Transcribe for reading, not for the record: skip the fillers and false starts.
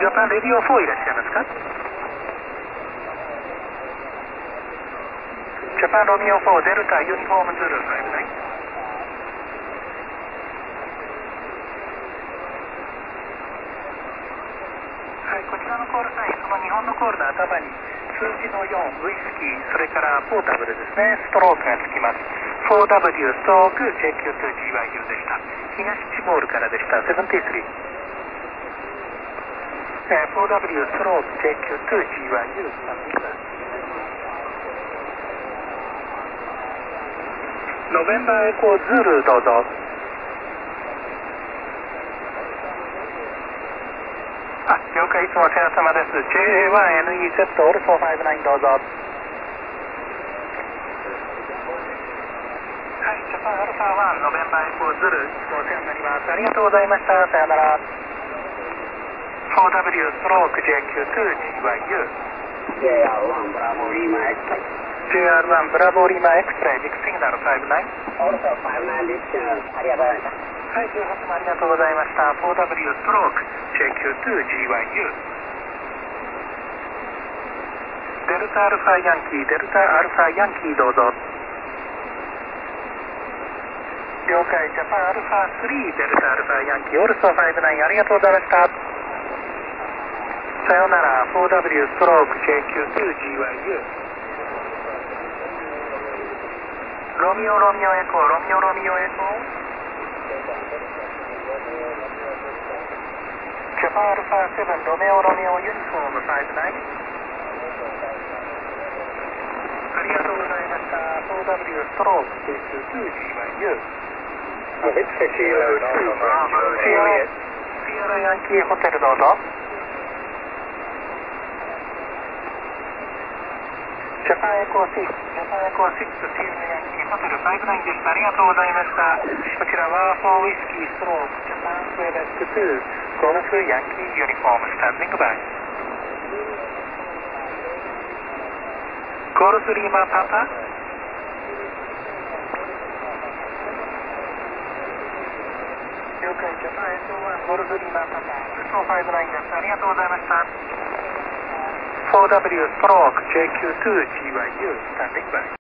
ジャパンレディオ4いらっしゃいますか？ジャパンロミオ4デルタユニフォームズルー59。はい、こちらのコールサイン、その日本のコールの頭に数字の4、ウイスキー、それからポータブルですね、ストロークがつきます。4W ストローク JQ2GYU でした。東チモールからでした。73。4W ストローク JQ2GYU ノベンバーエコーズールどうぞ。了解、いつもお世話様です。JA1NEZ オルソ59どうぞ。はい、ジャパンアルファ1ノベンバーエコーズル、いつもお世話になります。ありがとうございました。さよなら。4W ストローク JQ2GYU JR1 ブラボーリーマエクスプレイ JR1 ブラボーリーマエクスプレイビッグシグナル59。 オルソ59リスクありがとうございました。 はい、18もありがとうございました。4W ストローク JQ2GYU デルタアルファヤンキー、デルタアルファヤンキーどうぞ。了解、ジャパンアルファ3デルタアルファヤンキー、オルソ59ありがとうございました。さよなら、4W ストローク JQ2GYU ロミオロミオエコー、ロミオロミオエコージャパンアルファ7ロメオロメオユニフォーム59ありがとうございました。 4W ストローク JQ2GYU シアラヤンキーホテルどうぞ。ジャパンエコー6、ジャパンエコー6、シアラヤンキーホテル59でした。ありがとうございました。こちらは4ウイスキーストローク、ジャパンスウェーデスク2、ゴルフヤンキーユニフォーム、スタンディングバイ。ゴルフリーマパパ了解、ジャパン SO1 ゴルフリーマパパ、SO59です。ありがとうございました。4W ストローク JQ2GYU スタンディングバイ。